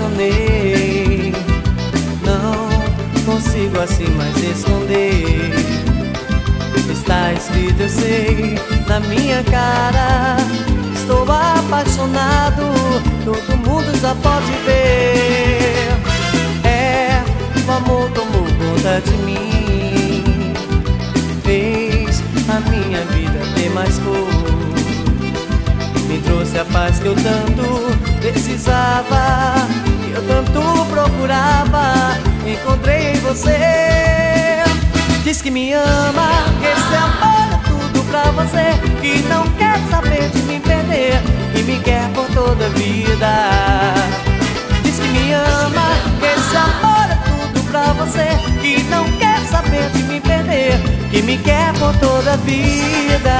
apaixonei. Não consigo assim mais esconder. Está escrito, eu sei, na minha cara. Estou apaixonado, todo mundo já pode ver. É, o amor tomou conta de mim, fez a minha vida ter mais cor, me trouxe a paz que eu tanto precisava, que eu tanto procurava, encontrei em você. Diz que me ama, que esse amor é tudo pra você, que não quer saber de me perder, que me quer por toda a vida. Diz que me ama, que esse amor é tudo pra você, que não quer saber de me perder, que me quer por toda a vida.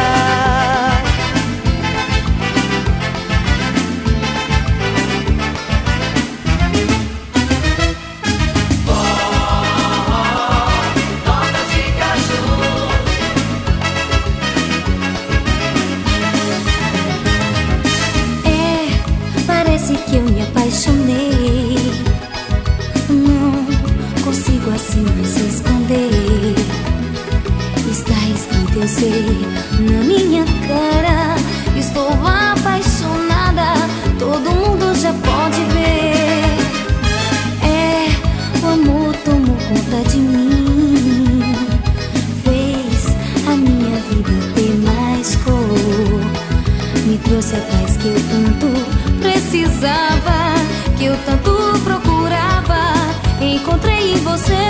Que eu me apaixonei, não consigo assim mais esconder. Está escrito, eu sei, na minha cara. Estou apaixonada, todo mundo já pode ver. É, o amor tomou conta de mim, fez a minha vida ter mais cor, me trouxe a paz que eu tanto precisava, que eu tanto procurava, encontrei em você.